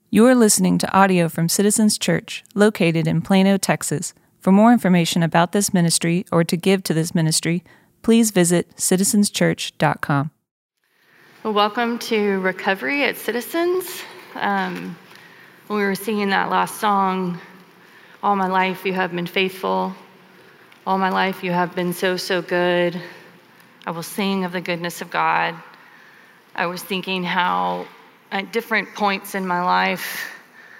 You are listening to audio from Citizens Church, located in Plano, Texas. For more information about this ministry or to give to this ministry, please visit citizenschurch.com. Well, welcome to Recovery at Citizens. When we were singing that last song, all my life you have been faithful. All my life you have been so, so good. I will sing of the goodness of God. I was thinking how at different points in my life,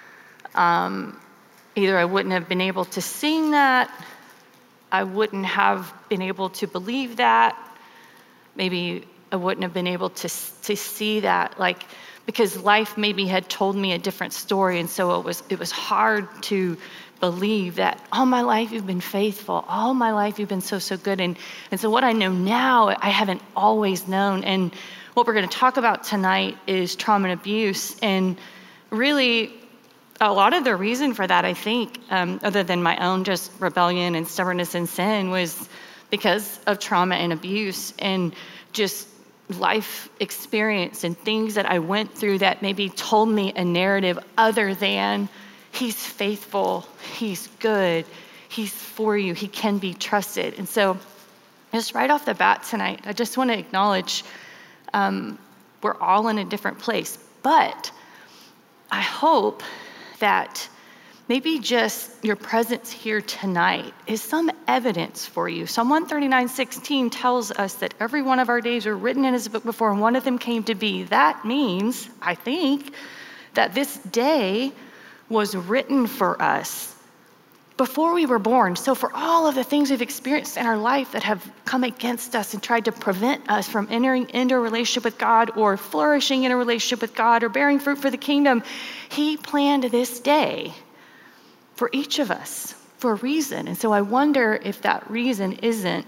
either I wouldn't have been able to sing that, I wouldn't have been able to believe that, maybe I wouldn't have been able to see that, because life maybe had told me a different story, and so it was hard to believe that all my life you've been faithful, all my life you've been so, so good, and so what I know now, I haven't always known, and what we're going to talk about tonight is trauma and abuse, and really a lot of the reason for that, I think, other than my own just rebellion and stubbornness and sin, was because of trauma and abuse and just life experience and things that I went through that maybe told me a narrative other than he's faithful, he's good, he's for you, he can be trusted. And so just right off the bat tonight, I just want to acknowledge we're all in a different place, but I hope that maybe just your presence here tonight is some evidence for you. Psalm 139:16 tells us that every one of our days are written in his book before, and one of them came to be. That means, I think, that this day was written for us before we were born. So for all of the things we've experienced in our life that have come against us and tried to prevent us from entering into a relationship with God or flourishing in a relationship with God or bearing fruit for the kingdom, he planned this day for each of us for a reason. And so I wonder if that reason isn't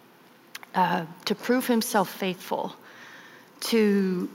to prove himself faithful, to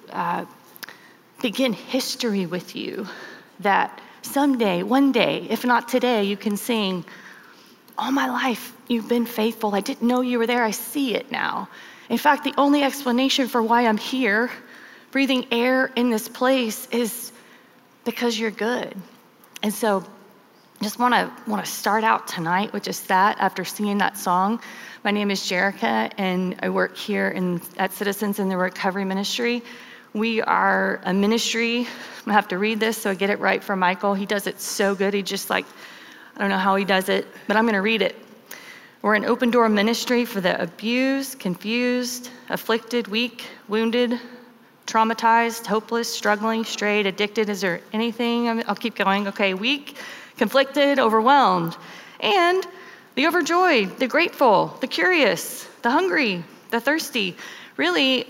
begin history with you, that someday, one day, if not today, you can sing, all my life you've been faithful. I didn't know you were there. I see it now. In fact, the only explanation for why I'm here, breathing air in this place, is because you're good. And so just want to start out tonight with just that after singing that song. My name is Jerica, and I work here at Citizens in the Recovery Ministry. We are a ministry. I'm going to have to read this so I get it right from Michael. He does it so good. He just I don't know how he does it, but I'm going to read it. We're an open door ministry for the abused, confused, afflicted, weak, wounded, traumatized, hopeless, struggling, strayed, addicted. Is there anything? I'll keep going. Okay, weak, conflicted, overwhelmed, and the overjoyed, the grateful, the curious, the hungry, the thirsty. Really,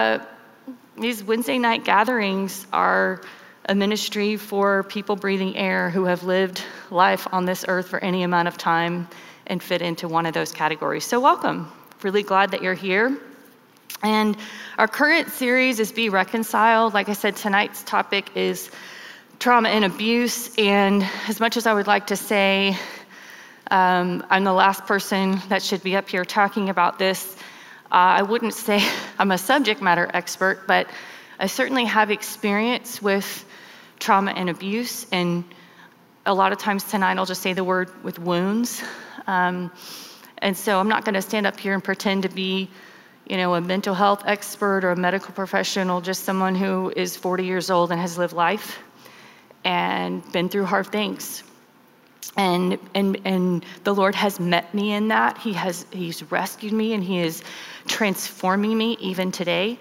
these Wednesday night gatherings are a ministry for people breathing air who have lived life on this earth for any amount of time and fit into one of those categories. So welcome. Really glad that you're here. And our current series is Be Reconciled. Like I said, tonight's topic is trauma and abuse. And as much as I would like to say I'm the last person that should be up here talking about this, I wouldn't say I'm a subject matter expert, but I certainly have experience with trauma and abuse. And a lot of times tonight, I'll just say the word with wounds. And so I'm not going to stand up here and pretend to be, a mental health expert or a medical professional, just someone who is 40 years old and has lived life and been through hard things. And the Lord has met me in that. He's rescued me, and he is transforming me even today.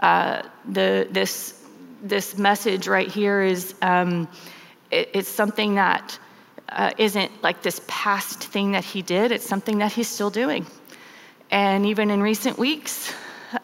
This message right here is it's something that isn't like this past thing that he did. It's something that he's still doing. And even in recent weeks,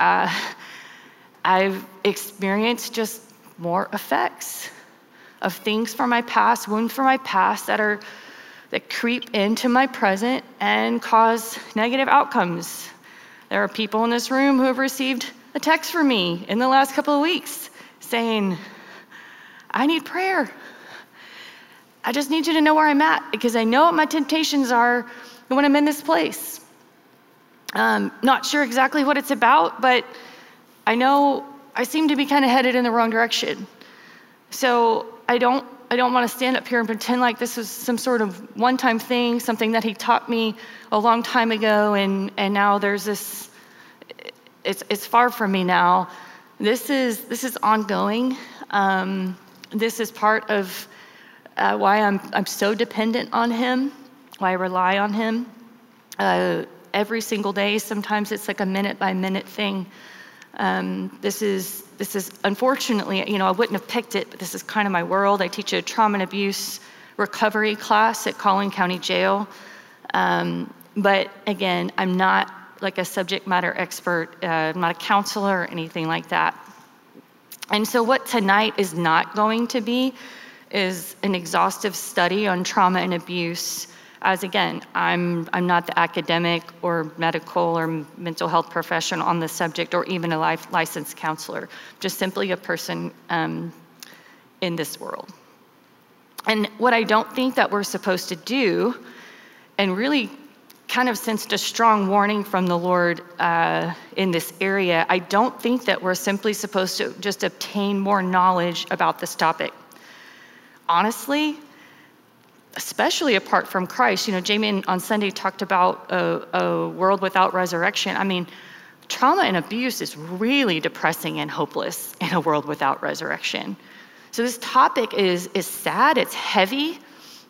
I've experienced just more effects of things from my past, wounds from my past that creep into my present and cause negative outcomes. There are people in this room who have received a text from me in the last couple of weeks saying, I need prayer. I just need you to know where I'm at because I know what my temptations are when I'm in this place. Not sure exactly what it's about, but I know I seem to be kind of headed in the wrong direction. So I don't don't want to stand up here and pretend like this was some sort of one-time thing, something that he taught me a long time ago, and now there's this, it's far from me now. This is ongoing. This is part of why I'm so dependent on him, why I rely on him every single day. Sometimes it's like a minute-by-minute thing. This is unfortunately, I wouldn't have picked it, but this is kind of my world. I teach a trauma and abuse recovery class at Collin County Jail. But again, I'm not like a subject matter expert. I'm not a counselor or anything like that. And so what tonight is not going to be is an exhaustive study on trauma and abuse. As again, I'm not the academic or medical or mental health professional on the subject, or even a licensed counselor, just simply a person in this world. And what I don't think that we're supposed to do, and really kind of sensed a strong warning from the Lord in this area, I don't think that we're simply supposed to just obtain more knowledge about this topic. Honestly, especially apart from Christ. Jamie on Sunday talked about a world without resurrection. I mean, trauma and abuse is really depressing and hopeless in a world without resurrection. So this topic is sad, it's heavy.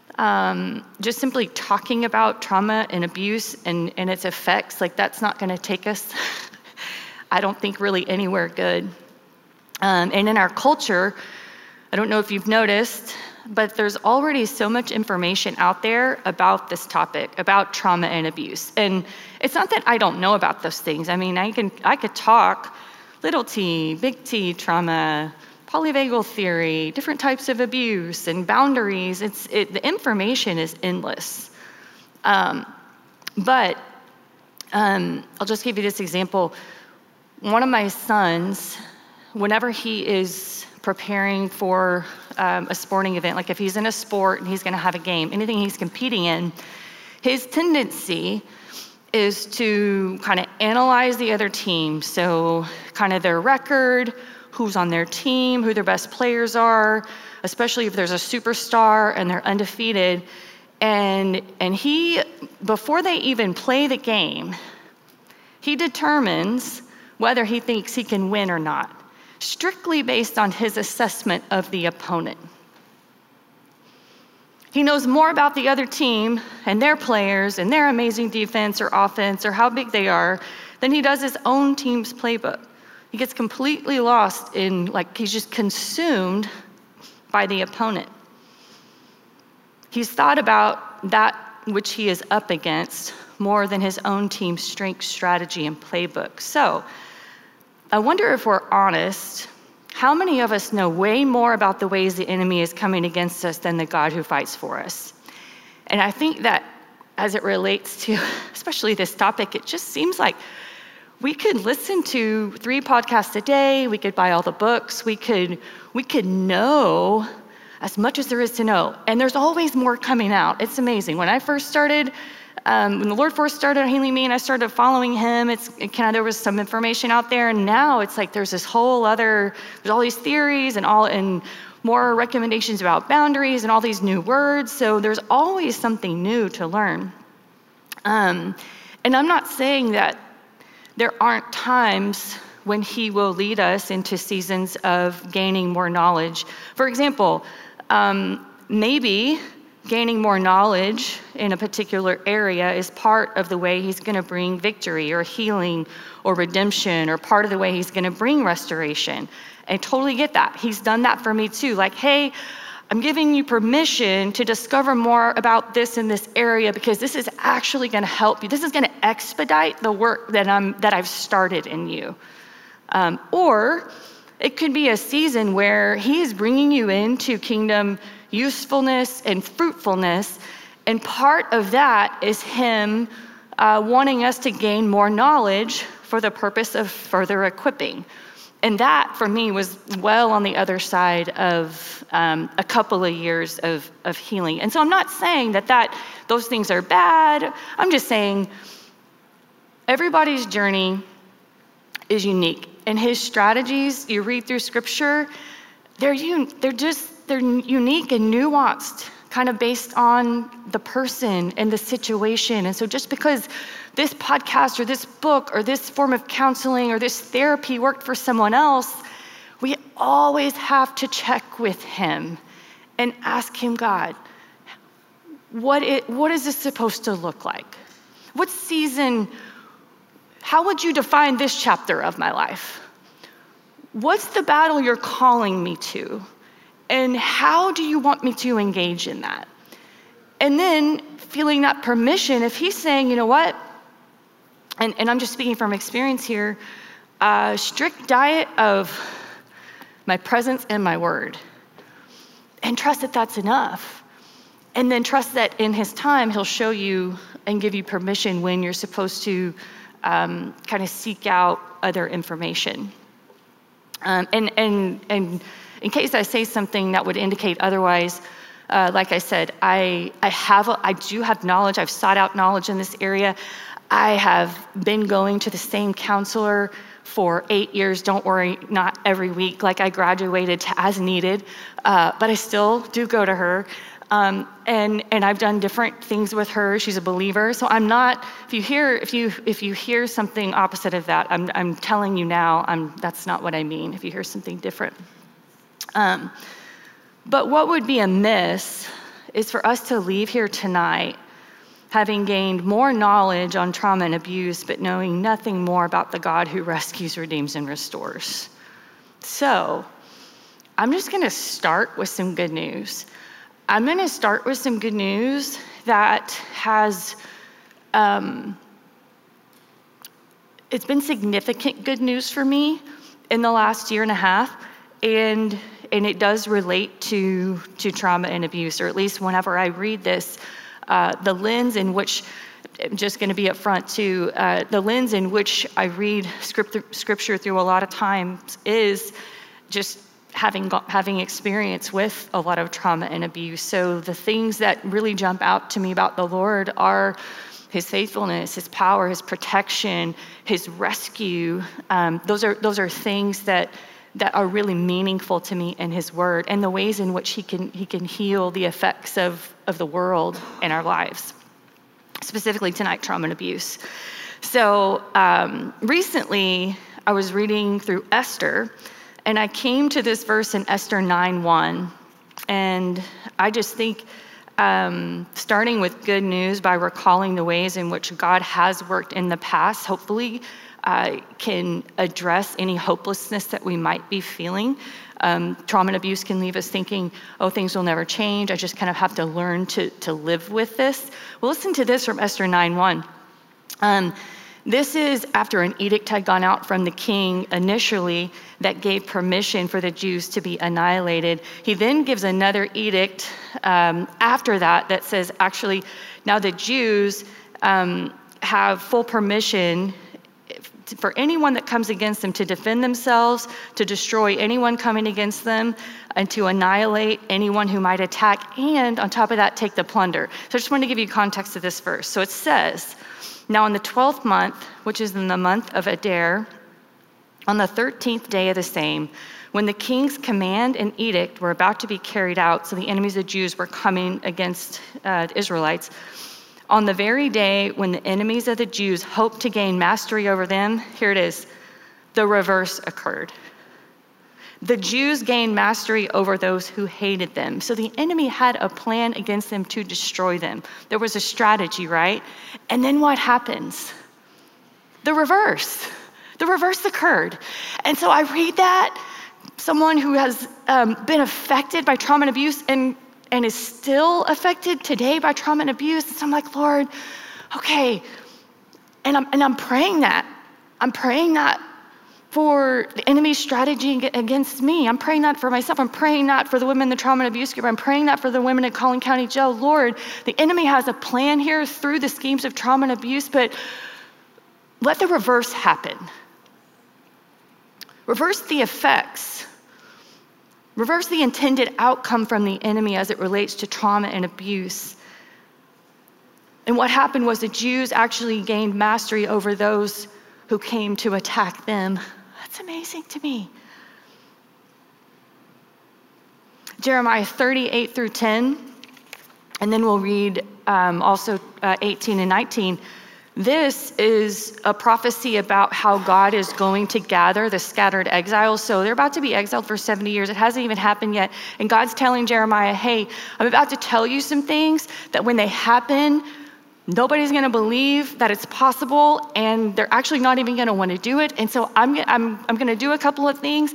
Just simply talking about trauma and abuse and its effects, like that's not gonna take us, I don't think, really anywhere good. And in our culture, I don't know if you've noticed, but there's already so much information out there about this topic, about trauma and abuse. And it's not that I don't know about those things. I mean, I could talk little t, big T trauma, polyvagal theory, different types of abuse and boundaries. The information is endless. But I'll just give you this example. One of my sons, whenever he is preparing for a sporting event, like if he's in a sport and he's going to have a game, anything he's competing in, his tendency is to kind of analyze the other team. So kind of their record, who's on their team, who their best players are, especially if there's a superstar and they're undefeated. And he, before they even play the game, he determines whether he thinks he can win or not, strictly based on his assessment of the opponent. He knows more about the other team and their players and their amazing defense or offense or how big they are than he does his own team's playbook. He gets completely lost in, like, he's just consumed by the opponent. He's thought about that which he is up against more than his own team's strength, strategy, and playbook. So I wonder, if we're honest, how many of us know way more about the ways the enemy is coming against us than the God who fights for us? And I think that as it relates to especially this topic, it just seems like we could listen to 3 podcasts a day, we could buy all the books, we could know as much as there is to know. And there's always more coming out. It's amazing. When I first started, when the Lord first started healing me and I started following him, there was some information out there, and now it's like there's this whole other, there's all these theories and more recommendations about boundaries and all these new words. So there's always something new to learn. And I'm not saying that there aren't times when he will lead us into seasons of gaining more knowledge. For example, maybe gaining more knowledge in a particular area is part of the way he's going to bring victory or healing or redemption, or part of the way he's going to bring restoration. I totally get that. He's done that for me too. Like, hey, I'm giving you permission to discover more about this in this area because this is actually going to help you. This is going to expedite the work that I've started in you. Or it could be a season where he is bringing you into kingdom usefulness and fruitfulness, and part of that is him wanting us to gain more knowledge for the purpose of further equipping. And that, for me, was well on the other side of a couple of years of healing. And so I'm not saying that those things are bad. I'm just saying everybody's journey is unique. And his strategies, you read through scripture, they're they're unique and nuanced, kind of based on the person and the situation. And so just because this podcast or this book or this form of counseling or this therapy worked for someone else, we always have to check with him and ask him, God, what is this supposed to look like? What season, how would you define this chapter of my life? What's the battle you're calling me to? And how do you want me to engage in that? And then feeling that permission, if he's saying, you know what, and I'm just speaking from experience here, strict diet of my presence and my word. And trust that that's enough. And then trust that in his time, he'll show you and give you permission when you're supposed to kind of seek out other information. And in case I say something that would indicate otherwise, like I said, I do have knowledge. I've sought out knowledge in this area. I have been going to the same counselor for 8 years. Don't worry, not every week. Like I graduated to as needed, but I still do go to her. And I've done different things with her. She's a believer, so I'm not. If you hear something opposite of that, I'm telling you now. That's not what I mean. If you hear something different. But what would be amiss is for us to leave here tonight having gained more knowledge on trauma and abuse, but knowing nothing more about the God who rescues, redeems, and restores. So I'm just going to start with some good news. I'm going to start with some good news that has, it's been significant good news for me in the last year and a half, and it does relate to trauma and abuse, or at least whenever I read this, the lens in which, I'm just going to be upfront too, the lens in which I read scripture through a lot of times is just having experience with a lot of trauma and abuse. So the things that really jump out to me about the Lord are his faithfulness, his power, his protection, his rescue. Those are things that are really meaningful to me in his word, and the ways in which he can heal the effects of the world in our lives, specifically tonight, trauma and abuse. So recently I was reading through Esther, and I came to this verse in Esther 9:1, and I just think starting with good news by recalling the ways in which God has worked in the past, hopefully can address any hopelessness that we might be feeling. Trauma and abuse can leave us thinking, oh, things will never change. I just kind of have to learn to live with this. Well, listen to this from Esther 9:1. This is after an edict had gone out from the king initially that gave permission for the Jews to be annihilated. He then gives another edict after that says, actually, now the Jews have full permission for anyone that comes against them to defend themselves, to destroy anyone coming against them, and to annihilate anyone who might attack, and on top of that, take the plunder. So I just wanted to give you context to this verse. So it says, now in the 12th month, which is in the month of Adar, on the 13th day of the same, when the king's command and edict were about to be carried out, so the enemies of the Jews were coming against the Israelites, on the very day when the enemies of the Jews hoped to gain mastery over them, here it is, the reverse occurred. The Jews gained mastery over those who hated them. So the enemy had a plan against them to destroy them. There was a strategy, right? And then what happens? The reverse occurred. And so I read that, someone who has been affected by trauma and abuse and is still affected today by trauma and abuse. And so I'm like, Lord, okay. And I'm praying that. I'm praying that for the enemy's strategy against me. I'm praying that for myself. I'm praying that for the women in the trauma and abuse group. I'm praying that for the women at Collin County Jail. Lord, the enemy has a plan here through the schemes of trauma and abuse, but let the reverse happen. Reverse the effects. Reverse the intended outcome from the enemy as it relates to trauma and abuse. And what happened was the Jews actually gained mastery over those who came to attack them. That's amazing to me. Jeremiah 38 through 10, and then we'll read also 18 and 19. This is a prophecy about how God is going to gather the scattered exiles. So they're about to be exiled for 70 years. It hasn't even happened yet. And God's telling Jeremiah, hey, I'm about to tell you some things that when they happen, nobody's going to believe that it's possible, and they're actually not even going to want to do it. And so I'm going to do a couple of things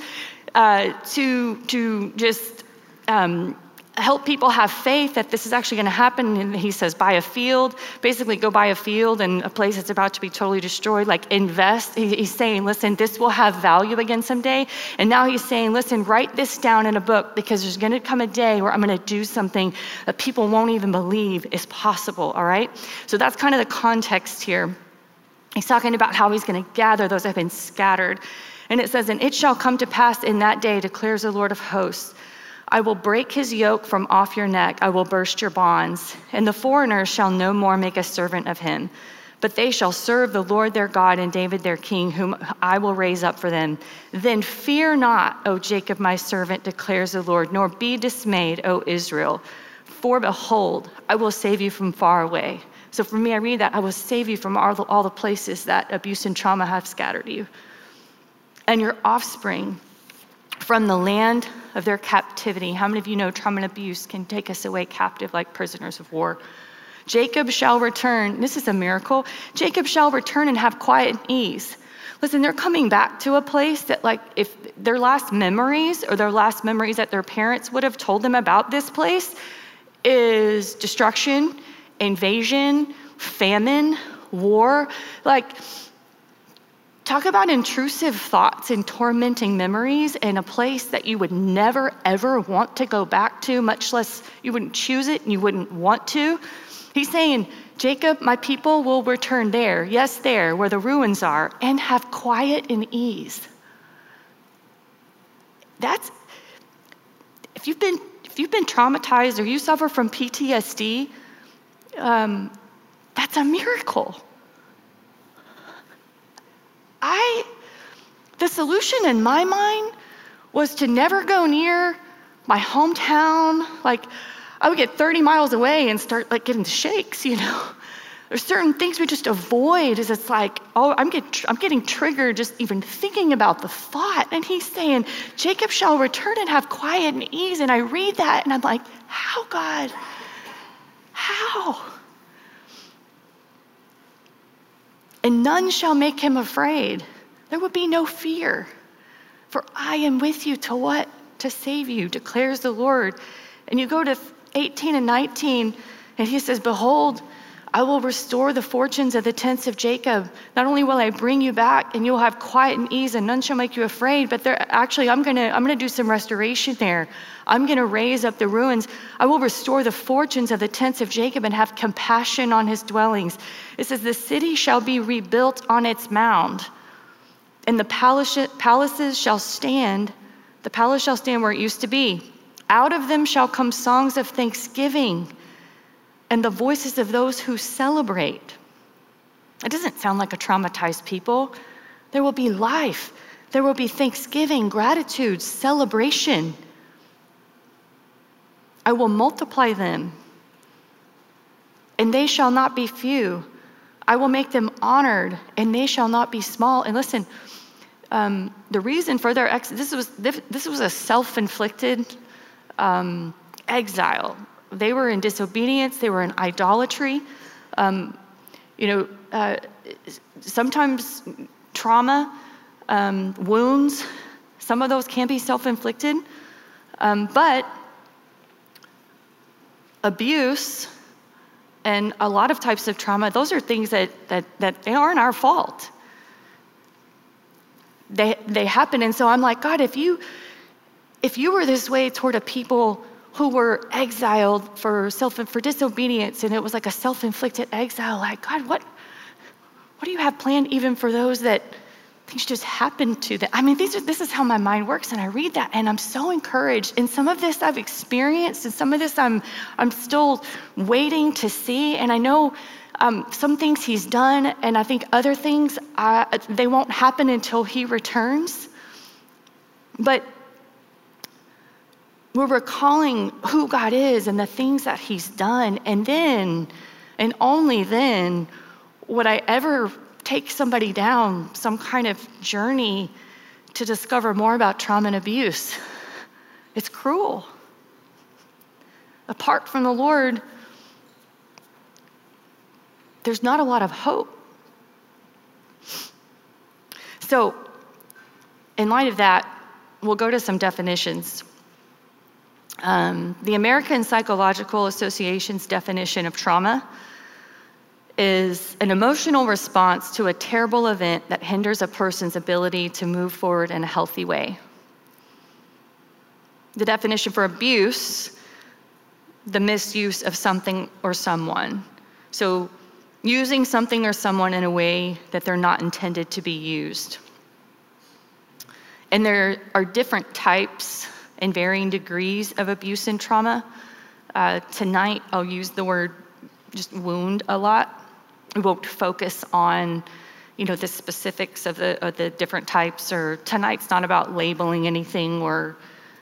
to just help people have faith that this is actually going to happen. And he says, buy a field, basically go buy a field in a place that's about to be totally destroyed, like invest. He's saying, listen, this will have value again someday. And now he's saying, listen, write this down in a book, because there's going to come a day where I'm going to do something that people won't even believe is possible, all right? So that's kind of the context here. He's talking about how he's going to gather those that have been scattered. And it says, and it shall come to pass in that day, declares the Lord of hosts, I will break his yoke from off your neck. I will burst your bonds. And the foreigner shall no more make a servant of him. But they shall serve the Lord their God and David their king, whom I will raise up for them. Then fear not, O Jacob my servant, declares the Lord, nor be dismayed, O Israel. For behold, I will save you from far away. So for me, I read that, I will save you from all the places that abuse and trauma have scattered you. And your offspring from the land of their captivity. How many of you know trauma and abuse can take us away captive like prisoners of war? Jacob shall return. This is a miracle. Jacob shall return and have quiet and ease. Listen, they're coming back to a place that, like, if their last memories that their parents would have told them about this place is destruction, invasion, famine, war, like, talk about intrusive thoughts and tormenting memories in a place that you would never, ever want to go back to, much less you wouldn't choose it and you wouldn't want to. He's saying, Jacob, my people will return there, yes, there, where the ruins are, and have quiet and ease. That's, if you've been traumatized or you suffer from PTSD, that's a miracle. The solution in my mind was to never go near my hometown. Like, I would get 30 miles away and start like getting shakes, you know. There's certain things we just avoid, as it's like, oh, I'm getting triggered just even thinking about the thought. And he's saying, Jacob shall return and have quiet and ease. And I read that and I'm like, how, God? How? And none shall make him afraid. There will be no fear. For I am with you to what? To save you, declares the Lord. And you go to 18 and 19, and he says, behold, I will restore the fortunes of the tents of Jacob. Not only will I bring you back and you'll have quiet and ease and none shall make you afraid, but I'm gonna do some restoration there. I'm gonna raise up the ruins. I will restore the fortunes of the tents of Jacob and have compassion on his dwellings. It says the city shall be rebuilt on its mound, and the palaces shall stand. The palace shall stand where it used to be. Out of them shall come songs of thanksgiving and the voices of those who celebrate. It doesn't sound like a traumatized people. There will be life. There will be thanksgiving, gratitude, celebration. I will multiply them, and they shall not be few. I will make them honored, and they shall not be small. And listen, the reason for their this was a self-inflicted exile. They were in disobedience. They were in idolatry. Sometimes trauma, wounds, some of those can be self-inflicted, but abuse and a lot of types of trauma, those are things that they aren't our fault. They happen, and so I'm like, God, if you were this way toward a people who were exiled for disobedience, and it was like a self-inflicted exile, like, God, what do you have planned even for those that things just happen to them? I mean, this is how my mind works, and I read that, and I'm so encouraged. And some of this I've experienced, and some of this I'm still waiting to see. And I know some things he's done, and I think other things, they won't happen until he returns. But we're recalling who God is and the things that he's done. And then, and only then, would I ever take somebody down some kind of journey to discover more about trauma and abuse. It's cruel. Apart from the Lord, there's not a lot of hope. So, in light of that, we'll go to some definitions. The American Psychological Association's definition of trauma is an emotional response to a terrible event that hinders a person's ability to move forward in a healthy way. The definition for abuse, the misuse of something or someone. So using something or someone in a way that they're not intended to be used. And there are different types and varying degrees of abuse and trauma. Tonight, I'll use the word just wound a lot. We won't focus on, the specifics of the different types, or tonight's not about labeling anything, or,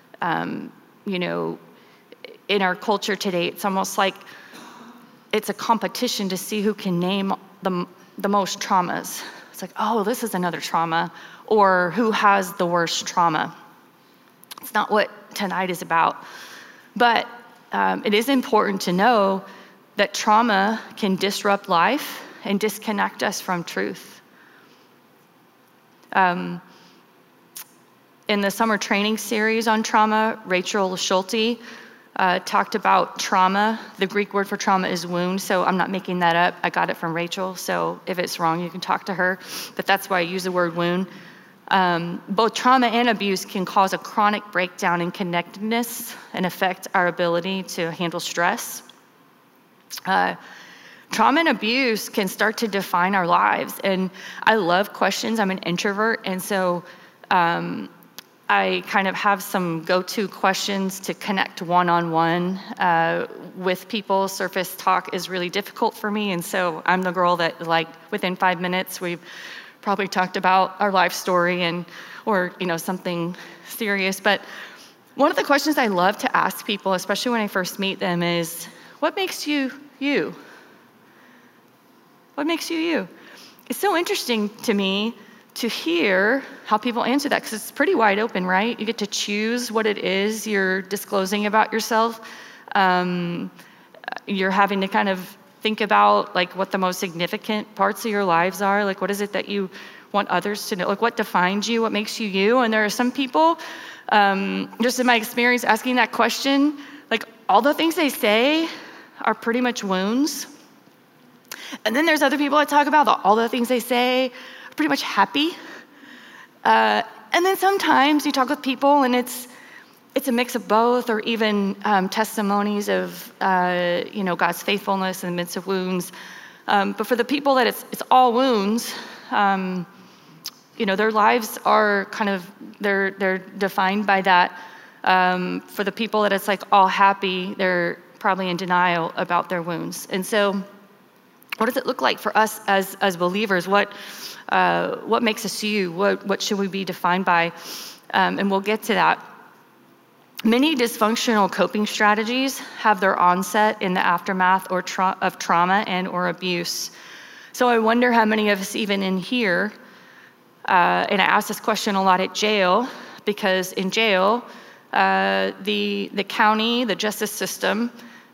in our culture today, it's almost like it's a competition to see who can name the most traumas. It's like, oh, this is another trauma, or who has the worst trauma. It's not what tonight is about. But it is important to know that trauma can disrupt life and disconnect us from truth. In the summer training series on trauma, Rachel Schulte talked about trauma. The Greek word for trauma is wound, so I'm not making that up. I got it from Rachel, so if it's wrong, you can talk to her. But that's why I use the word wound. Both trauma and abuse can cause a chronic breakdown in connectedness and affect our ability to handle stress. Trauma and abuse can start to define our lives. And I love questions. I'm an introvert. And so I kind of have some go-to questions to connect one-on-one with people. Surface talk is really difficult for me. And so I'm the girl that, within 5 minutes, we've probably talked about our life story or something serious. But one of the questions I love to ask people, especially when I first meet them, is, what makes you you? What makes you you? It's so interesting to me to hear how people answer that, because it's pretty wide open, right? You get to choose what it is you're disclosing about yourself. You're having to kind of think about what the most significant parts of your lives are. What is it that you want others to know? What defines you? What makes you you? And there are some people, just in my experience asking that question, all the things they say are pretty much wounds. And then there's other people I talk about, all the things they say are pretty much happy. And then sometimes you talk with people and it's a mix of both, or even testimonies of God's faithfulness in the midst of wounds. But for the people that it's all wounds, their lives are they're defined by that. For the people that it's all happy, they're probably in denial about their wounds. And so, what does it look like for us as believers? What makes us you? What should we be defined by? And we'll get to that. Many dysfunctional coping strategies have their onset in the aftermath of trauma and or abuse. So I wonder how many of us even in here, and I ask this question a lot at jail, because in jail, the county, the justice system,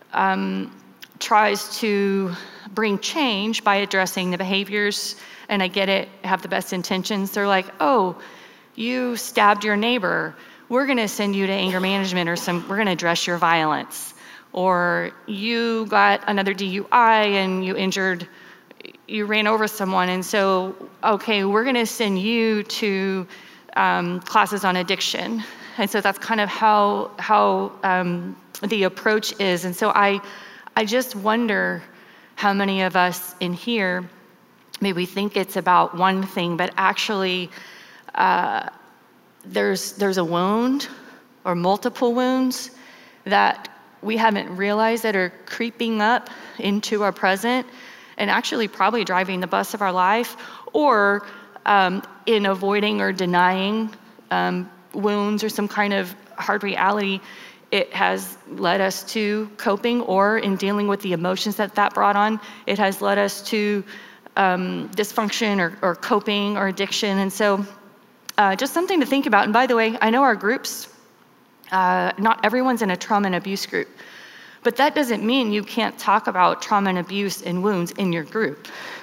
tries to bring change by addressing the behaviors, and I get it, have the best intentions. They're like, oh, you stabbed your neighbor. We're gonna send you to anger management, we're gonna address your violence. Or you got another DUI and you ran over someone, and so, okay, we're gonna send you to classes on addiction. And so that's kind of how the approach is. And so I just wonder how many of us in here maybe think it's about one thing, but actually there's a wound or multiple wounds that we haven't realized that are creeping up into our present and actually probably driving the bus of our life, or in avoiding or denying wounds or some kind of hard reality, It has led us to coping, or in dealing with the emotions that brought on, it has led us to dysfunction or coping or addiction. And so just something to think about. And by the way, I know our groups, not everyone's in a trauma and abuse group, but that doesn't mean you can't talk about trauma and abuse and wounds in your group.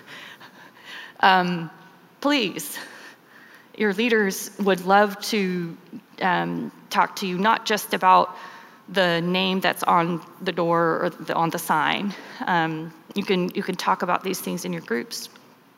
Please, your leaders would love to talk to you, not just about the name that's on the door or on the sign. You can talk about these things in your groups.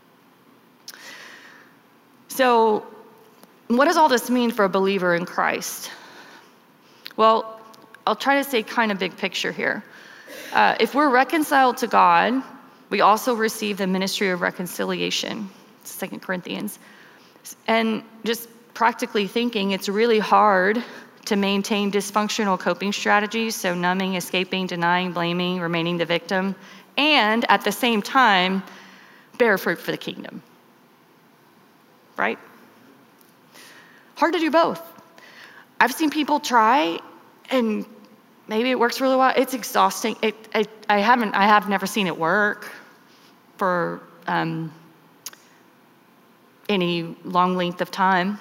So what does all this mean for a believer in Christ? Well, I'll try to say kind of big picture here. If we're reconciled to God, we also receive the ministry of reconciliation, 2 Corinthians. And just practically thinking, it's really hard to maintain dysfunctional coping strategies, so numbing, escaping, denying, blaming, remaining the victim, and at the same time, bear fruit for the kingdom. Right? Hard to do both. I've seen people try, and maybe it works really well. It's exhausting. I have never seen it work for any long length of time.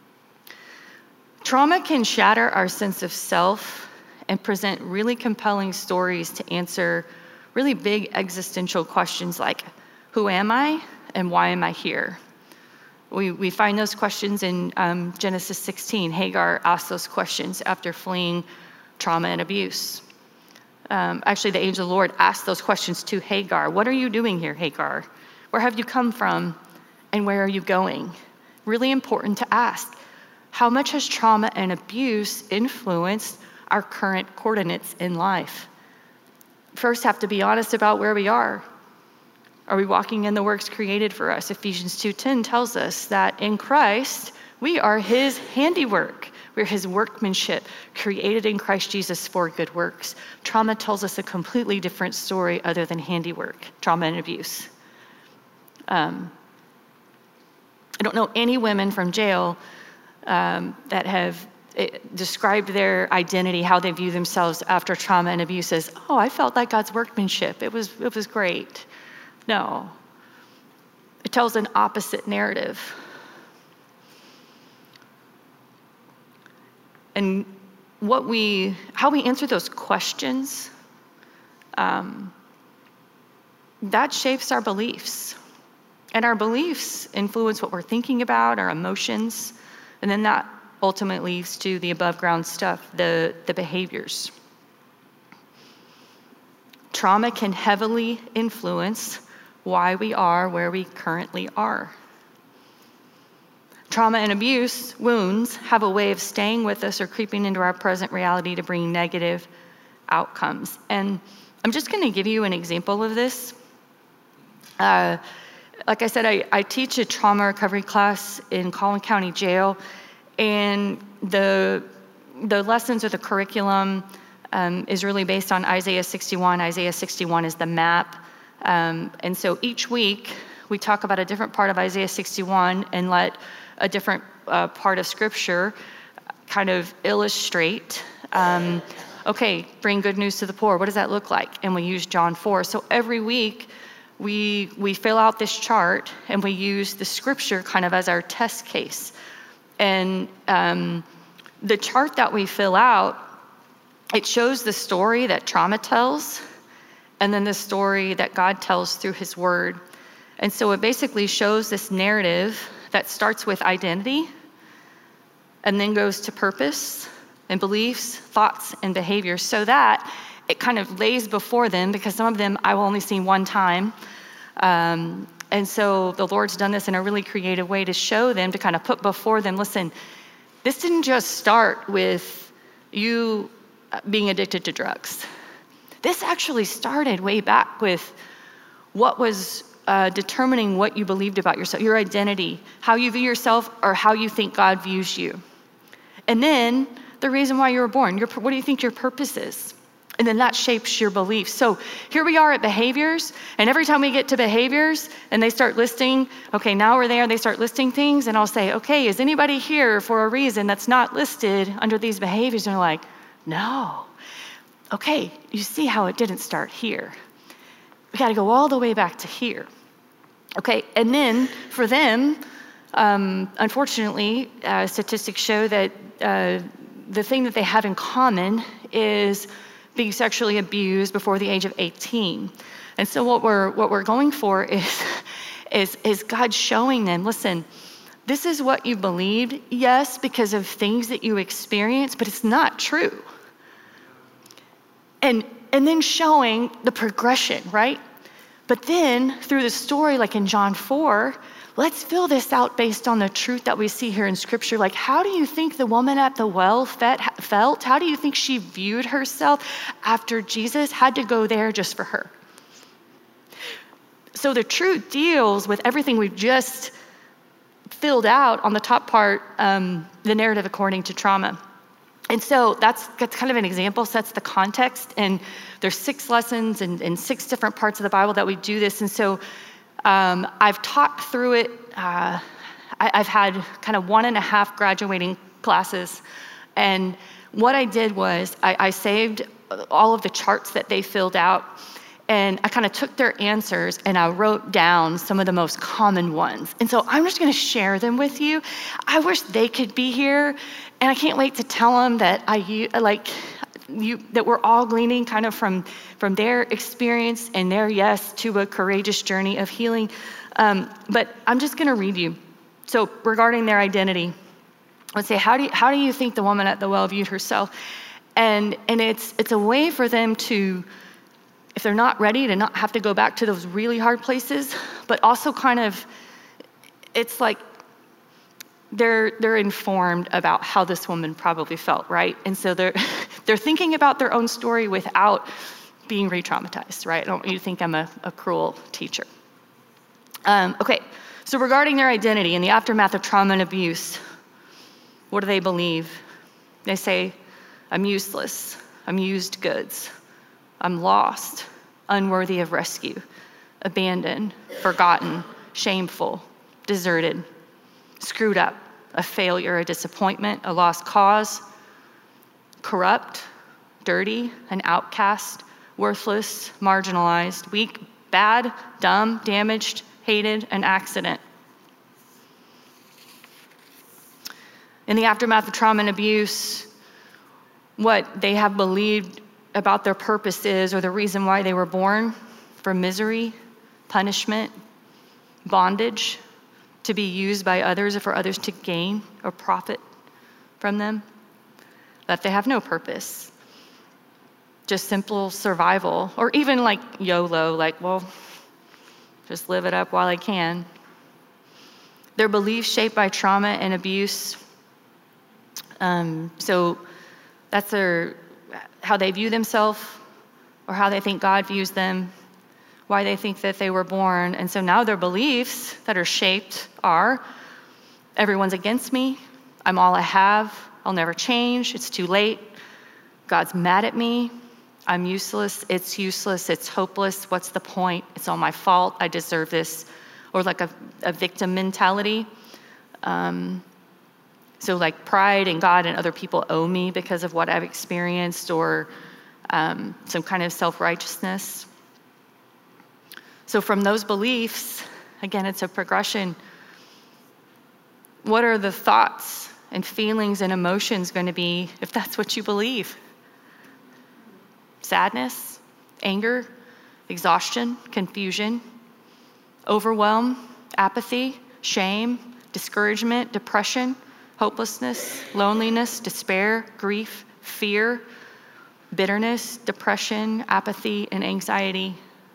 Trauma can shatter our sense of self and present really compelling stories to answer really big existential questions like, who am I and why am I here? We find those questions in Genesis 16. Hagar asked those questions after fleeing trauma and abuse. Actually, the angel of the Lord asked those questions to Hagar. What are you doing here, Hagar? Where have you come from and where are you going? Really important to ask. How much has trauma and abuse influenced our current coordinates in life? First, have to be honest about where we are. Are we walking in the works created for us? Ephesians 2:10 tells us that in Christ, we are his handiwork. We're his workmanship, created in Christ Jesus for good works. Trauma tells us a completely different story other than handiwork, trauma and abuse. I don't know any women from jail that have described their identity, how they view themselves after trauma and abuse as, oh, I felt like God's workmanship. It was great. No. It tells an opposite narrative. And how we answer those questions, that shapes our beliefs. And our beliefs influence what we're thinking about, our emotions, and then that ultimately leads to the above ground stuff, the behaviors. Trauma can heavily influence why we are where we currently are. Trauma and abuse, wounds, have a way of staying with us or creeping into our present reality to bring negative outcomes. And I'm just going to give you an example of this. Like I said, I teach a trauma recovery class in Collin County Jail, and the lessons or the curriculum is really based on Isaiah 61. Isaiah 61 is the map. And so each week we talk about a different part of Isaiah 61 and let a different part of Scripture kind of illustrate, okay, bring good news to the poor. What does that look like? And we use John 4. So every week we fill out this chart and we use the Scripture kind of as our test case. And the chart that we fill out, it shows the story that trauma tells and then the story that God tells through his word. And so it basically shows this narrative that starts with identity and then goes to purpose and beliefs, thoughts, and behaviors, so that it kind of lays before them, because some of them I will only see one time. And so the Lord's done this in a really creative way to show them, to kind of put before them, listen, this didn't just start with you being addicted to drugs. This actually started way back with what was determining what you believed about yourself, your identity, how you view yourself, or how you think God views you. And then the reason why you were born, what do you think your purpose is? And then that shapes your beliefs. So here we are at behaviors, and every time we get to behaviors and they start listing, okay, now we're there, they start listing things, and I'll say, okay, is anybody here for a reason that's not listed under these behaviors? And they're like, No. Okay, you see how it didn't start here. We got to go all the way back to here. Okay, and then for them, unfortunately, statistics show that the thing that they have in common is being sexually abused before the age of 18. And so what we're going for is God showing them, listen, this is what you believed, yes, because of things that you experienced, but it's not true. And then showing the progression, right? But then through the story, like in John 4, let's fill this out based on the truth that we see here in Scripture. Like, how do you think the woman at the well felt? How do you think she viewed herself after Jesus had to go there just for her? So the truth deals with everything we've just filled out on the top part, the narrative according to trauma. And so that's kind of an example, sets the context. And there's 6 lessons and 6 different parts of the Bible that we do this. And so I've talked through it. I've had kind of 1.5 graduating classes. And what I did was I saved all of the charts that they filled out. And I kind of took their answers and I wrote down some of the most common ones. And so I'm just going to share them with you. I wish they could be here. And I can't wait to tell them that that we're all gleaning kind of from their experience and their yes to a courageous journey of healing. But I'm just going to read you. So regarding their identity, let's say, how do you think the woman at the well viewed herself? And it's a way for them to, if they're not ready, to not have to go back to those really hard places, but also kind of, it's like they're informed about how this woman probably felt, right? And so they're thinking about their own story without being re-traumatized, right? I don't want you to think I'm a cruel teacher. Okay, so regarding their identity in the aftermath of trauma and abuse, what do they believe? They say, I'm useless, I'm used goods, I'm lost, unworthy of rescue, abandoned, forgotten, shameful, deserted, screwed up, a failure, a disappointment, a lost cause, corrupt, dirty, an outcast, worthless, marginalized, weak, bad, dumb, damaged, hated, an accident. In the aftermath of trauma and abuse, what they have believed about their purpose is, or the reason why they were born, for misery, punishment, bondage, to be used by others or for others to gain or profit from them, that they have no purpose, just simple survival, or even like YOLO, like, well, just live it up while I can. Their beliefs shaped by trauma and abuse. So that's how they view themselves, or how they think God views them, why they think that they were born. And so now their beliefs that are shaped are, everyone's against me, I'm all I have, I'll never change, it's too late, God's mad at me, I'm useless, it's hopeless, what's the point, it's all my fault, I deserve this, or like a victim mentality. So like pride in God and other people owe me because of what I've experienced, or some kind of self-righteousness. So from those beliefs, again, it's a progression. What are the thoughts and feelings and emotions going to be if that's what you believe? Sadness, anger, exhaustion, confusion, overwhelm, apathy, shame, discouragement, depression, hopelessness, loneliness, despair, grief, fear, bitterness, depression, apathy, and anxiety.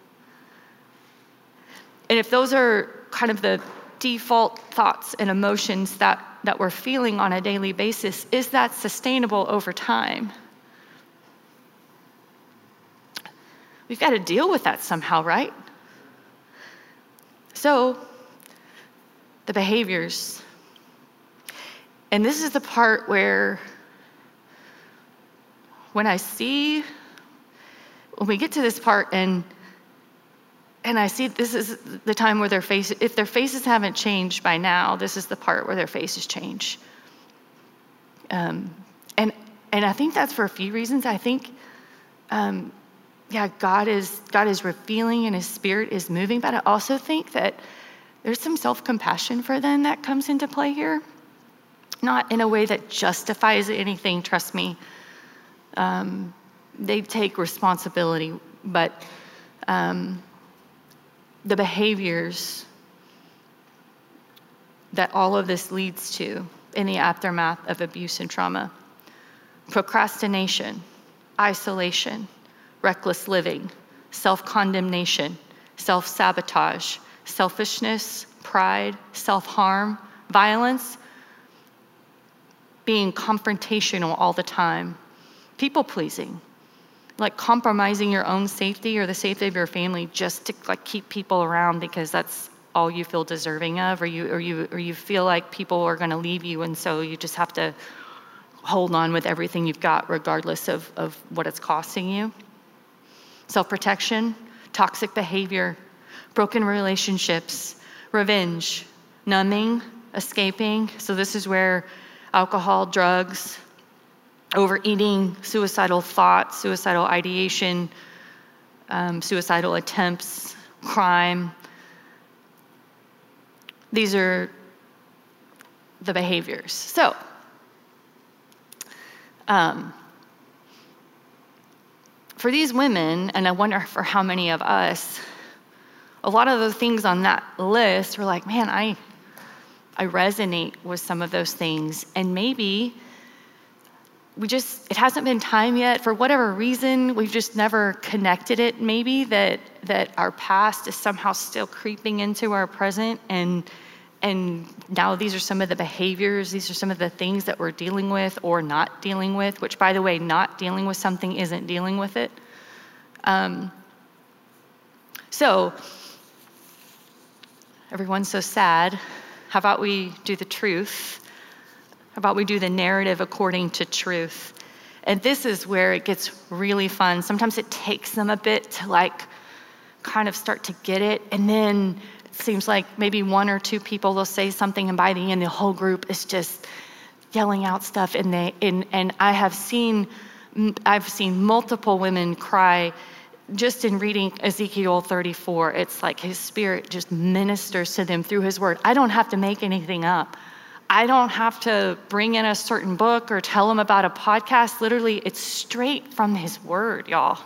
And if those are kind of the default thoughts and emotions that we're feeling on a daily basis, is that sustainable over time? We've got to deal with that somehow, right? So, the behaviors. And this is the part where when we get to this part and I see this is the time where if their faces haven't changed by now, this is the part where their faces change. And I think that's for a few reasons. I think, God is revealing and his Spirit is moving, but I also think that there's some self-compassion for them that comes into play here. Not in a way that justifies anything, trust me. They take responsibility, but the behaviors that all of this leads to in the aftermath of abuse and trauma: procrastination, isolation, reckless living, self-condemnation, self-sabotage, selfishness, pride, self-harm, violence, being confrontational all the time, people-pleasing, like compromising your own safety or the safety of your family just to like keep people around because that's all you feel deserving of, or you feel like people are going to leave you, and so you just have to hold on with everything you've got regardless of what it's costing you. Self-protection, toxic behavior, broken relationships, revenge, numbing, escaping. So this is where alcohol, drugs, overeating, suicidal thoughts, suicidal ideation, suicidal attempts, crime. These are the behaviors. So, for these women, and I wonder for how many of us, a lot of the things on that list were like, man, I resonate with some of those things. And maybe it hasn't been time yet. For whatever reason, we've just never connected it, maybe, that our past is somehow still creeping into our present. And now these are some of the behaviors, these are some of the things that we're dealing with or not dealing with, which, by the way, not dealing with something isn't dealing with it. So, everyone's so sad. How about we do the truth? How about we do the narrative according to truth? And this is where it gets really fun. Sometimes it takes them a bit to like kind of start to get it. And then it seems like maybe one or two people will say something, and by the end, the whole group is just yelling out stuff. And I've seen multiple women cry just in reading Ezekiel 34. It's like his Spirit just ministers to them through his word. I don't have to make anything up. I don't have to bring in a certain book or tell them about a podcast. Literally, it's straight from his word, y'all.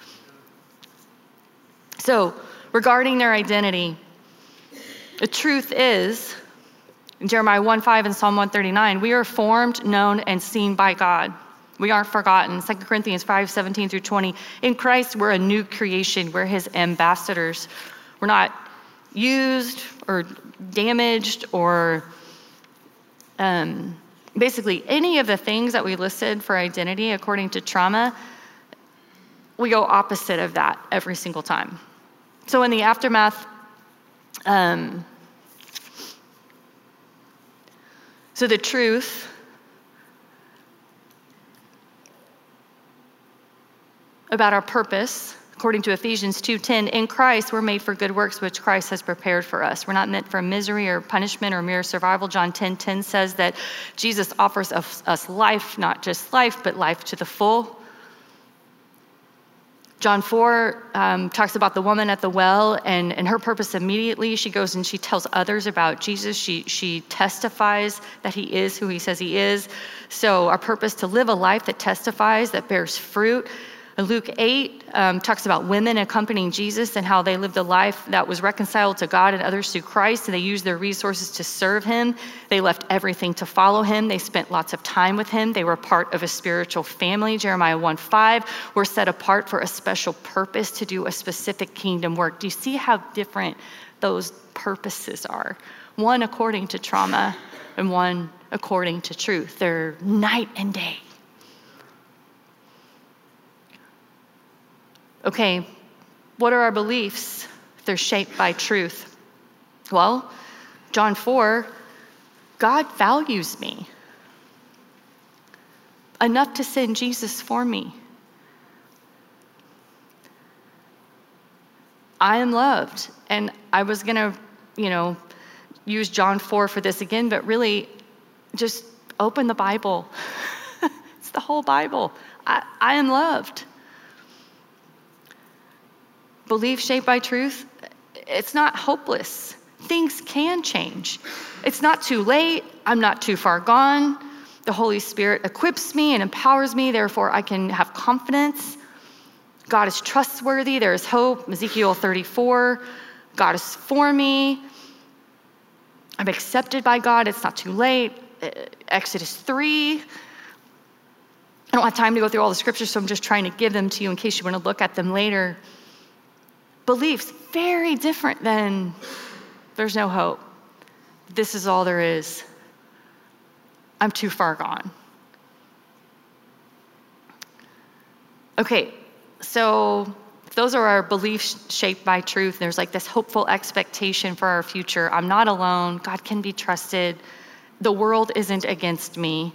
So, regarding their identity, the truth is, in Jeremiah 1:5 and Psalm 139, we are formed, known, and seen by God. We aren't forgotten. 2 Corinthians 5:17 through 20. In Christ, we're a new creation. We're his ambassadors. We're not used or damaged or basically any of the things that we listed for identity according to trauma. We go opposite of that every single time. So in the aftermath, so the truth about our purpose, according to Ephesians 2:10, in Christ we're made for good works which Christ has prepared for us. We're not meant for misery or punishment or mere survival. John 10:10 says that Jesus offers us life, not just life, but life to the full. John 4 talks about the woman at the well and her purpose immediately. She goes and she tells others about Jesus. She testifies that he is who he says he is. So our purpose to live a life that testifies, that bears fruit. Luke 8 talks about women accompanying Jesus and how they lived a life that was reconciled to God and others through Christ, and they used their resources to serve him. They left everything to follow him. They spent lots of time with him. They were part of a spiritual family. Jeremiah 1:5, we're set apart for a special purpose to do a specific kingdom work. Do you see how different those purposes are? One according to trauma and one according to truth. They're night and day. Okay, what are our beliefs? They're shaped by truth. Well, John 4, God values me enough to send Jesus for me. I am loved. And I was going to, use John 4 for this again, but really just open the Bible. It's It's the whole Bible. I am loved. Belief shaped by truth, it's not hopeless. Things can change. It's not too late. I'm not too far gone. The Holy Spirit equips me and empowers me, therefore I can have confidence. God is trustworthy. There is hope. Ezekiel 34, God is for me. I'm accepted by God. It's not too late. Exodus 3. I don't have time to go through all the scriptures, so I'm just trying to give them to you in case you want to look at them later. Beliefs, very different than there's no hope. This is all there is. I'm too far gone. Okay, so those are our beliefs shaped by truth. There's like this hopeful expectation for our future. I'm not alone. God can be trusted. The world isn't against me.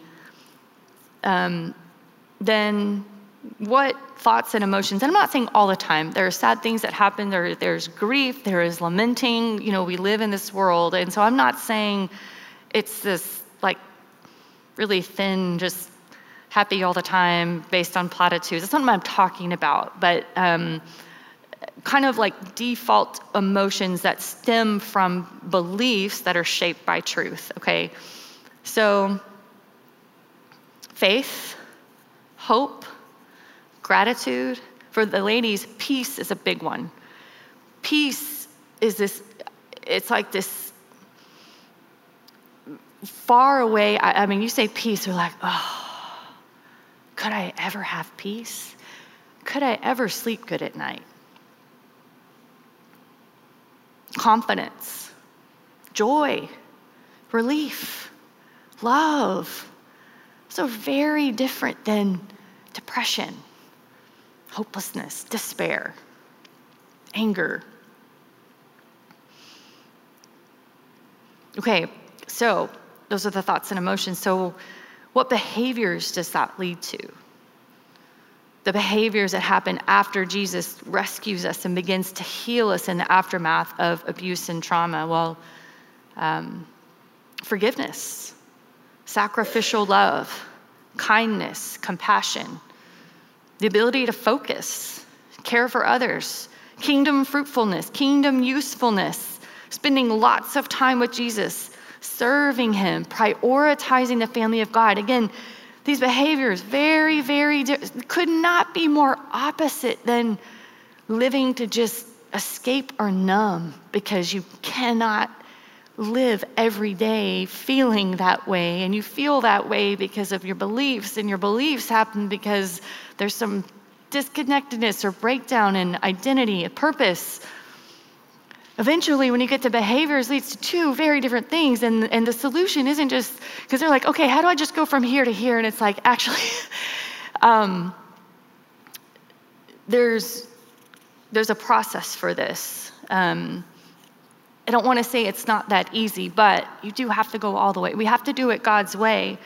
Then what thoughts and emotions, and I'm not saying all the time, there are sad things that happen, there's grief, there is lamenting, we live in this world, and so I'm not saying it's this like really thin, just happy all the time based on platitudes. That's not what I'm talking about, but kind of like default emotions that stem from beliefs that are shaped by truth, okay? So faith, hope, gratitude. For the ladies, peace is a big one. Peace is this, it's like this far away, I mean, you say peace, you're like, oh, could I ever have peace? Could I ever sleep good at night? Confidence, joy, relief, love. So very different than depression, hopelessness, despair, anger. Okay, so those are the thoughts and emotions. So what behaviors does that lead to? The behaviors that happen after Jesus rescues us and begins to heal us in the aftermath of abuse and trauma. Well, forgiveness, sacrificial love, kindness, compassion, the ability to focus, care for others, kingdom fruitfulness, kingdom usefulness, spending lots of time with Jesus, serving him, prioritizing the family of God. Again, these behaviors, very, very, could not be more opposite than living to just escape or numb, because you cannot live every day feeling that way, and you feel that way because of your beliefs, and your beliefs happen because there's some disconnectedness or breakdown in identity and purpose. Eventually, when you get to behaviors, leads to two very different things, and the solution isn't just, because they're like, okay, how do I just go from here to here? And it's like, actually, there's a process for this. I don't want to say it's not that easy, but you do have to go all the way. We have to do it God's way.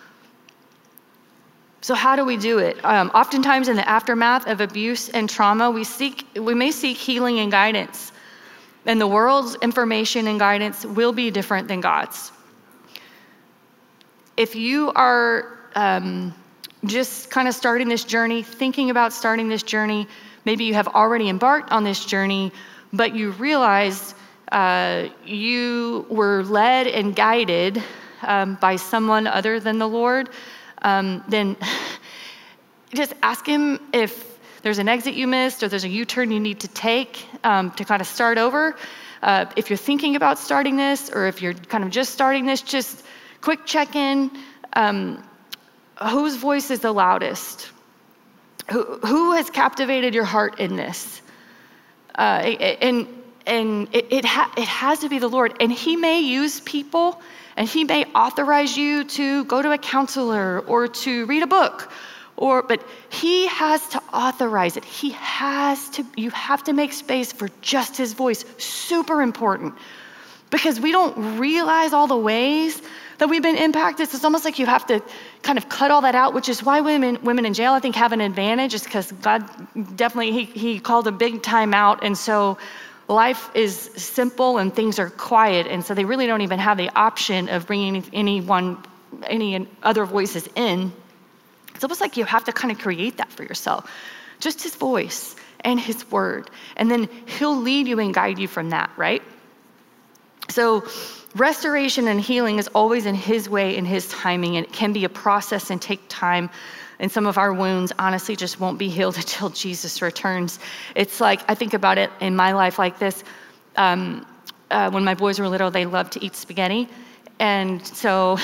So how do we do it? Oftentimes in the aftermath of abuse and trauma, we may seek healing and guidance. And the world's information and guidance will be different than God's. If you are just kind of starting this journey, thinking about starting this journey, maybe you have already embarked on this journey, but you realize you were led and guided by someone other than the Lord, then just ask him if there's an exit you missed or there's a U-turn you need to take to kind of start over. If you're thinking about starting this, or if you're kind of just starting this, just quick check-in. Whose voice is the loudest? Who has captivated your heart in this? And it has to be the Lord. And he may use people, and he may authorize you to go to a counselor or to read a book, but he has to authorize it. You have to make space for just his voice. Super important, because we don't realize all the ways that we've been impacted. So it's almost like you have to kind of cut all that out, which is why women in jail, I think, have an advantage, is because God definitely, he called a big time out. And so life is simple and things are quiet. And so they really don't even have the option of bringing any other voices in. It's almost like you have to kind of create that for yourself. Just his voice and his word. And then he'll lead you and guide you from that, right? So restoration and healing is always in his way, in his timing, and it can be a process and take time. And some of our wounds honestly just won't be healed until Jesus returns. It's like, I think about it in my life like this. When my boys were little, they loved to eat spaghetti. And so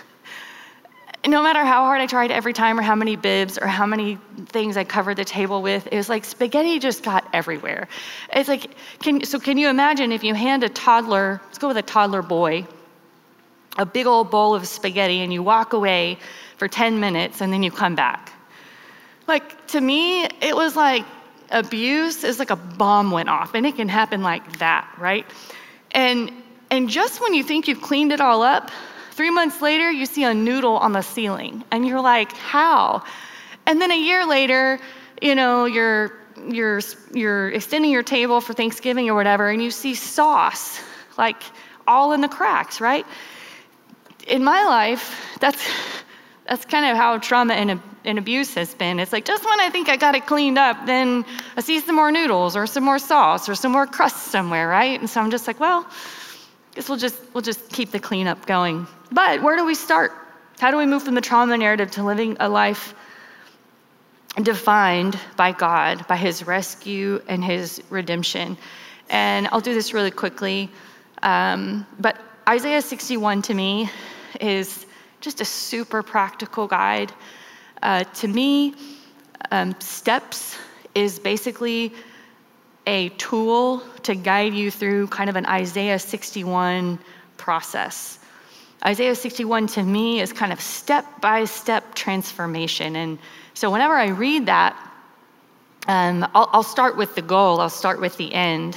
no matter how hard I tried every time, or how many bibs or how many things I covered the table with, it was like spaghetti just got everywhere. It's like, can you imagine if you hand a toddler, let's go with a toddler boy, a big old bowl of spaghetti, and you walk away for 10 minutes and then you come back. Like, to me, it was like abuse is like a bomb went off, and it can happen like that, right? And just when you think you've cleaned it all up, 3 months later, you see a noodle on the ceiling, and you're like, how? And then a year later, you know, you're extending your table for Thanksgiving or whatever, and you see sauce, like, all in the cracks, right? In my life, that's kind of how trauma and abuse has been. It's like, just when I think I got it cleaned up, then I see some more noodles or some more sauce or some more crust somewhere, right? And so I'm just like, well, I guess we'll just keep the cleanup going. But where do we start? How do we move from the trauma narrative to living a life defined by God, by his rescue and his redemption? And I'll do this really quickly. But Isaiah 61 to me is just a super practical guide. To me, steps is basically a tool to guide you through kind of an Isaiah 61 process. Isaiah 61 to me is kind of step-by-step transformation. And so whenever I read that, I'll start with the goal. I'll start with the end.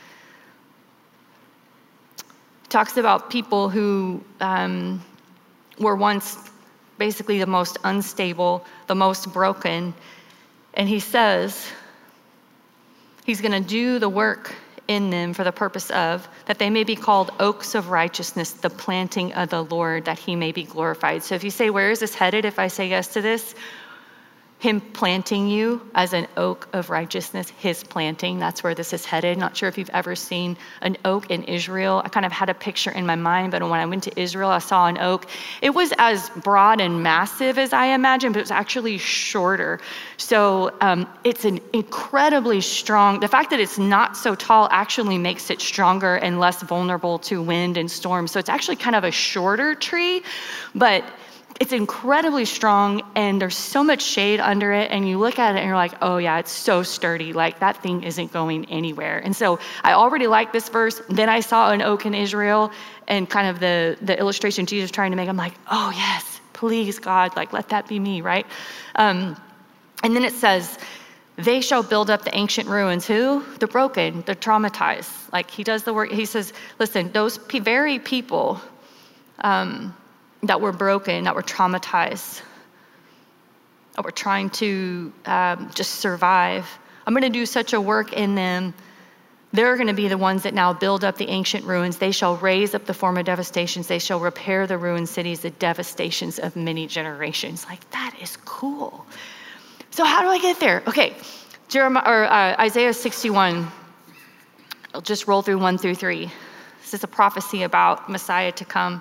It talks about people who were once basically the most unstable, the most broken. And he says he's going to do the work in them for the purpose of, that they may be called oaks of righteousness, the planting of the Lord, that he may be glorified. So if you say, where is this headed if I say yes to this? Him planting you as an oak of righteousness, his planting, that's where this is headed. Not sure if you've ever seen an oak in Israel. I kind of had a picture in my mind, but when I went to Israel, I saw an oak. It was as broad and massive as I imagined, but it was actually shorter. So it's an incredibly strong, the fact that it's not so tall actually makes it stronger and less vulnerable to wind and storm. So it's actually kind of a shorter tree, but it's incredibly strong, and there's so much shade under it, and you look at it and you're like, oh yeah, it's so sturdy, like that thing isn't going anywhere. And so I already liked this verse. Then I saw an oak in Israel and kind of the illustration Jesus trying to make. I'm like, oh yes, please God, like let that be me, right? And then it says, they shall build up the ancient ruins. Who? The broken, the traumatized. Like he does the work. He says, listen, those very people that were broken, that were traumatized, that were trying to just survive, I'm going to do such a work in them. They're going to be the ones that now build up the ancient ruins. They shall raise up the former devastations. They shall repair the ruined cities, the devastations of many generations. Like, that is cool. So how do I get there? Okay, Isaiah 61. I'll just roll through 1 through 3. This is a prophecy about Messiah to come.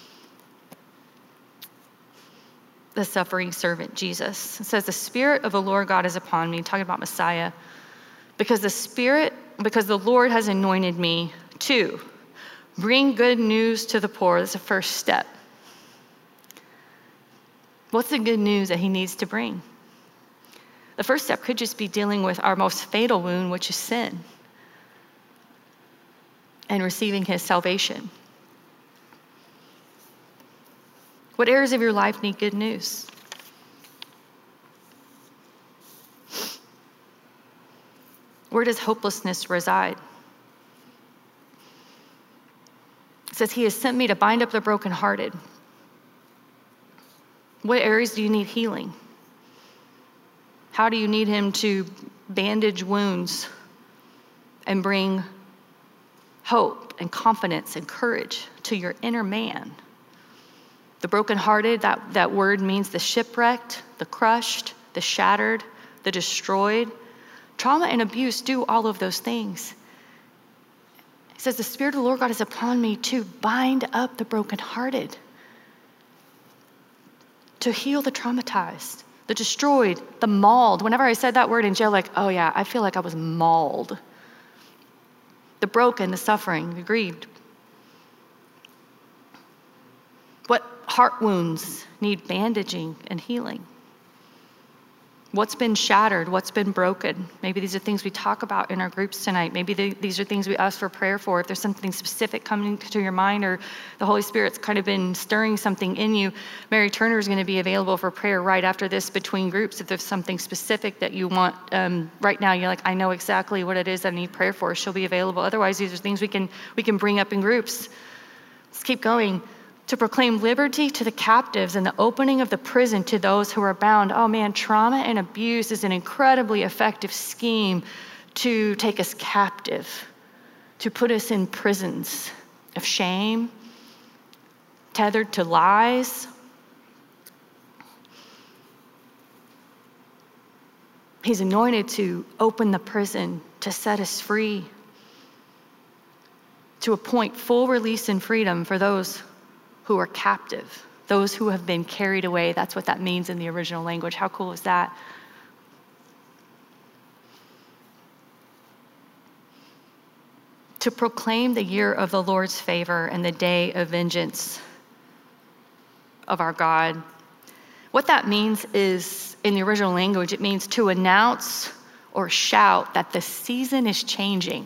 The suffering servant, Jesus. It says, the Spirit of the Lord God is upon me, talking about Messiah, because the Lord has anointed me to bring good news to the poor. That's the first step. What's the good news that he needs to bring? The first step could just be dealing with our most fatal wound, which is sin, and receiving his salvation. What areas of your life need good news? Where does hopelessness reside? It says, he has sent me to bind up the brokenhearted. What areas do you need healing? How do you need him to bandage wounds and bring hope and confidence and courage to your inner man? The brokenhearted, that word means the shipwrecked, the crushed, the shattered, the destroyed. Trauma and abuse do all of those things. It says, the Spirit of the Lord God is upon me to bind up the brokenhearted, to heal the traumatized, the destroyed, the mauled. Whenever I said that word in jail, like, oh yeah, I feel like I was mauled. The broken, the suffering, the grieved. What heart wounds need bandaging and healing? What's been shattered? What's been broken? Maybe these are things we talk about in our groups tonight. Maybe these are things we ask for prayer for. If there's something specific coming to your mind, or the Holy Spirit's kind of been stirring something in you, Mary Turner is going to be available for prayer right after this between groups. If there's something specific that you want right now, you're like, I know exactly what it is I need prayer for, she'll be available. Otherwise, these are things we can bring up in groups. Let's keep going. To proclaim liberty to the captives and the opening of the prison to those who are bound. Oh man, trauma and abuse is an incredibly effective scheme to take us captive, to put us in prisons of shame, tethered to lies. He's anointed to open the prison, to set us free, to appoint full release and freedom for those who are captive, those who have been carried away. That's what that means in the original language. How cool is that? To proclaim the year of the Lord's favor and the day of vengeance of our God. What that means is, in the original language, it means to announce or shout that the season is changing.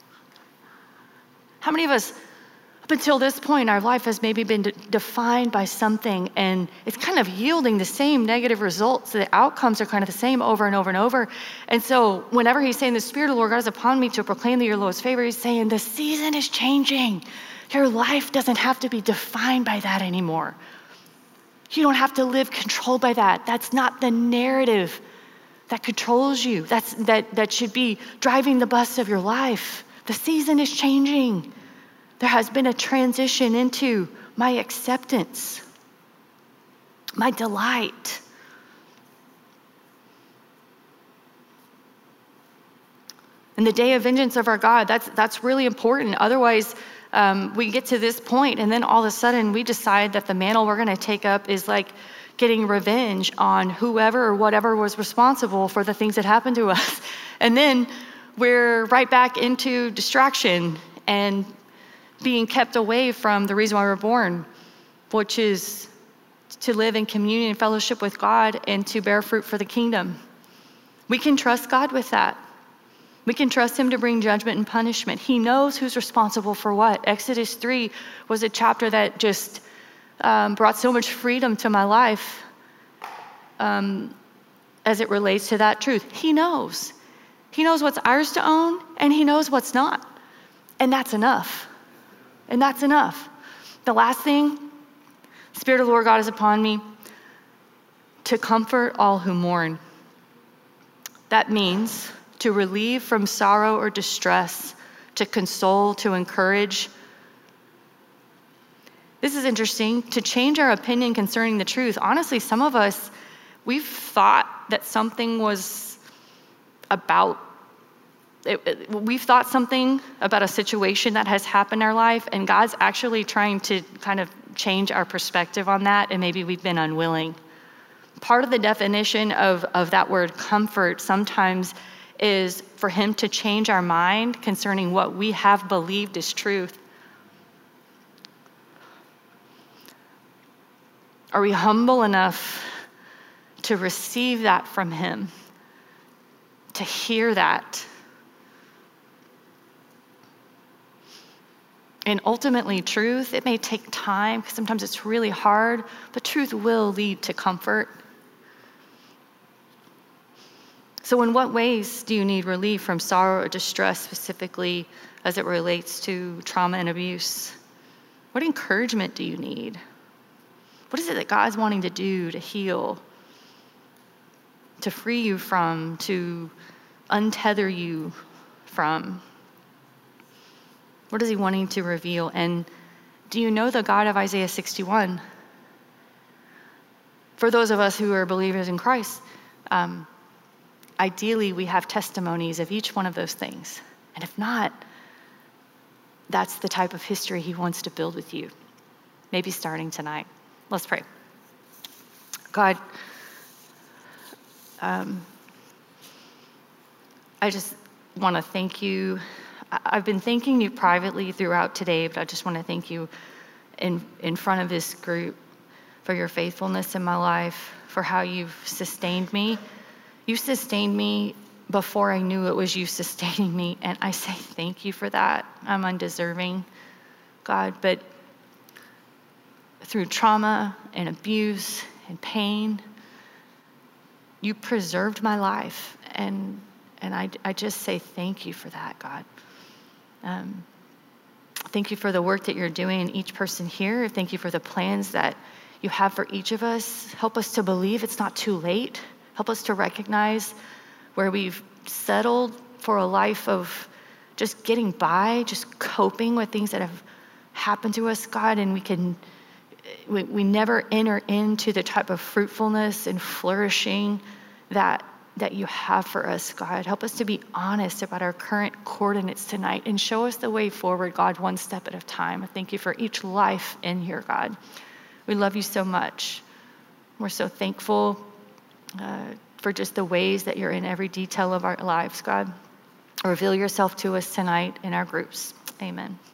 How many of us, up until this point, our life has maybe been defined by something, and it's kind of yielding the same negative results. The outcomes are kind of the same over and over and over. And so whenever he's saying the Spirit of the Lord God is upon me to proclaim the year of the Lord's favor, he's saying the season is changing. Your life doesn't have to be defined by that anymore. You don't have to live controlled by that. That's not the narrative that controls you. That should be driving the bus of your life. The season is changing. There has been a transition into my acceptance, my delight. And the day of vengeance of our God, that's really important. Otherwise, we get to this point, and then all of a sudden we decide that the mantle we're going to take up is like getting revenge on whoever or whatever was responsible for the things that happened to us. And then we're right back into distraction and being kept away from the reason why we're born, which is to live in communion and fellowship with God and to bear fruit for the kingdom. We can trust God with that. We can trust him to bring judgment and punishment. He knows who's responsible for what. Exodus 3 was a chapter that just brought so much freedom to my life as it relates to that truth. He knows. He knows what's ours to own, and he knows what's not. And that's enough. And that's enough. The last thing, Spirit of the Lord God is upon me to comfort all who mourn. That means to relieve from sorrow or distress, to console, to encourage. This is interesting, to change our opinion concerning the truth. Honestly, some of us, we've thought that something was about we've thought something about a situation that has happened in our life, and God's actually trying to kind of change our perspective on that, and maybe we've been unwilling. Part of the definition of that word comfort sometimes is for him to change our mind concerning what we have believed is truth. Are we humble enough to receive that from him, to hear that? And ultimately, truth, it may take time because sometimes it's really hard, but truth will lead to comfort. So in what ways do you need relief from sorrow or distress, specifically as it relates to trauma and abuse? What encouragement do you need? What is it that God's wanting to do to heal, to free you from, to untether you from? What is he wanting to reveal? And do you know the God of Isaiah 61? For those of us who are believers in Christ, ideally we have testimonies of each one of those things. And if not, that's the type of history he wants to build with you. Maybe starting tonight. Let's pray. God, I just want to thank you. I've been thanking you privately throughout today, but I just want to thank you in front of this group for your faithfulness in my life, for how you've sustained me. You sustained me before I knew it was you sustaining me, and I say thank you for that. I'm undeserving, God, but through trauma and abuse and pain, you preserved my life, and I just say thank you for that, God. Thank you for the work that you're doing in each person here. Thank you for the plans that you have for each of us. Help us to believe it's not too late. Help us to recognize where we've settled for a life of just getting by, just coping with things that have happened to us, God, and we never enter into the type of fruitfulness and flourishing that you have for us, God. Help us to be honest about our current coordinates tonight and show us the way forward, God, one step at a time. I thank you for each life in here, God. We love you so much. We're so thankful for just the ways that you're in every detail of our lives, God. Reveal yourself to us tonight in our groups. Amen.